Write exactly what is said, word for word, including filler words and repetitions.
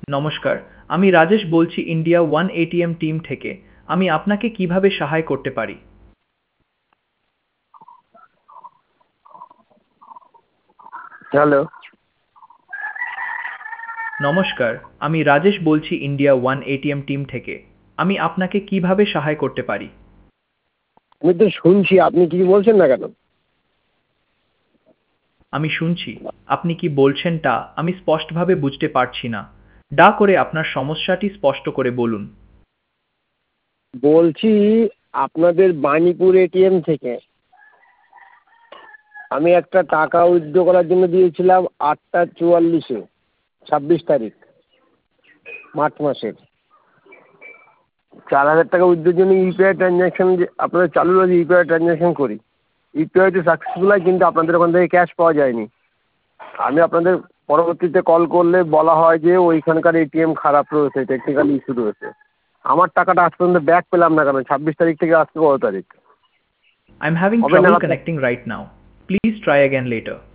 নমস্কার, আমি রাজেশ বলছি ইন্ডিয়া ওয়ান এটিএম টিম থেকে। আমি আপনাকে কিভাবে সাহায্য করতে পারি? হ্যালো। নমস্কার, আমি রাজেশ বলছি ইন্ডিয়া ওয়ান এটিএম টিম থেকে। আমি আপনাকে কিভাবে সাহায্য করতে পারি? আমি তো শুনছি, আপনি কিছু বলছেন না কেন? আমি শুনছি, আপনি কি বলছেন তা আমি স্পষ্টভাবে বুঝতে পারছি না। দয়া করে আপনার সমস্যাটি স্পষ্ট করে বলুন। বলছি আপনাদের বাণীপুর এটিএম থেকে আমি একটা টাকা উইথড্র করার জন্য দিয়েছিলাম আটটা চুয়াল্লিশে, ছাব্বিশ তারিখ মার্চ মাসের। চার হাজার টাকা উইথড্রোর জন্য ইউপিআই ট্রানজ্যাকশন যে আপনাদের চালু রয়েছে, ইউপিআই ট্রানজ্যাকশন করি। ইউপিআইতে সাকসেসফুল হয়, কিন্তু আপনাদের ওখান থেকে ক্যাশ পাওয়া যায়নি। আমি আপনাদের পরবর্তীতে কল করলে বলা হয় যে ওইখানকার এটিএম খারাপ রয়েছে, টেকনিক্যাল ইস্যু রয়েছে। আমার টাকাটা আজ পর্যন্ত ব্যাক পেলাম না কেন? ছাব্বিশ তারিখ থেকে আজকে কত তারিখ? I'm having কবে trouble নাগাদ? connecting right now. Please try again later.